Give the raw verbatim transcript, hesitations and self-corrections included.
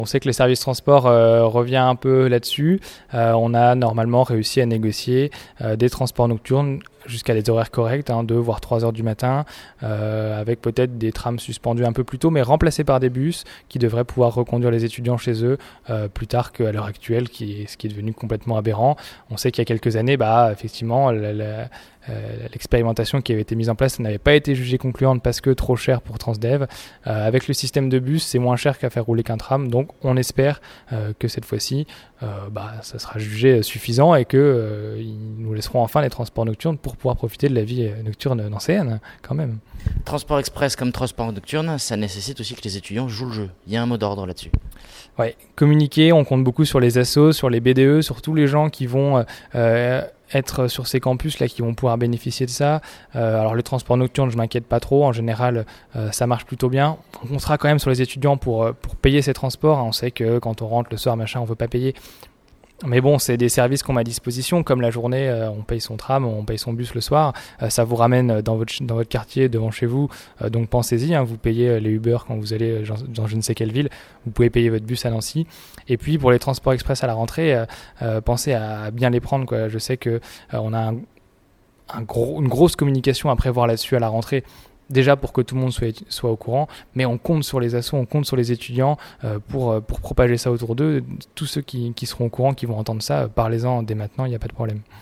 On sait que le service transport euh, revient un peu là-dessus. Euh, on a normalement réussi à négocier euh, des transports nocturnes jusqu'à des horaires corrects, hein, deux voire trois heures du matin, euh, avec peut-être des trams suspendus un peu plus tôt, mais remplacés par des bus qui devraient pouvoir reconduire les étudiants chez eux euh, plus tard qu'à l'heure actuelle, qui est, ce qui est devenu complètement aberrant. On sait qu'il y a quelques années, bah, effectivement, la, la, Euh, l'expérimentation qui avait été mise en place n'avait pas été jugée concluante parce que trop cher pour Transdev. Euh, avec le système de bus, c'est moins cher qu'à faire rouler qu'un tram, donc on espère euh, que cette fois-ci, euh, bah, ça sera jugé suffisant et qu'ils euh, nous laisseront enfin les transports nocturnes pour pouvoir profiter de la vie nocturne nancéenne, quand même. Transport express comme transport nocturne, ça nécessite aussi que les étudiants jouent le jeu. Il y a un mot d'ordre là-dessus. Ouais, communiquer, on compte beaucoup sur les assos, sur les B D E, sur tous les gens qui vont euh, être sur ces campus là, qui vont pouvoir bénéficier de ça. Euh, alors le transport nocturne, je m'inquiète pas trop. En général, euh, ça marche plutôt bien. On sera quand même sur les étudiants pour pour payer ces transports. On sait que quand on rentre le soir, machin, on veut pas payer. Mais bon, c'est des services qu'on met à disposition, comme la journée, euh, on paye son tram, on paye son bus le soir, euh, ça vous ramène dans votre, dans votre quartier, devant chez vous, euh, donc pensez-y, hein, vous payez les Uber quand vous allez dans, dans je ne sais quelle ville, vous pouvez payer votre bus à Nancy. Et puis pour les transports express à la rentrée, euh, euh, pensez à bien les prendre, quoi. Je sais qu'on euh, a un, un gros, une grosse communication à prévoir là-dessus à la rentrée, déjà pour que tout le monde soit, soit au courant, mais on compte sur les assos, on compte sur les étudiants euh, pour, pour propager ça autour d'eux. Tous ceux qui, qui seront au courant, qui vont entendre ça, parlez-en dès maintenant, il n'y a pas de problème.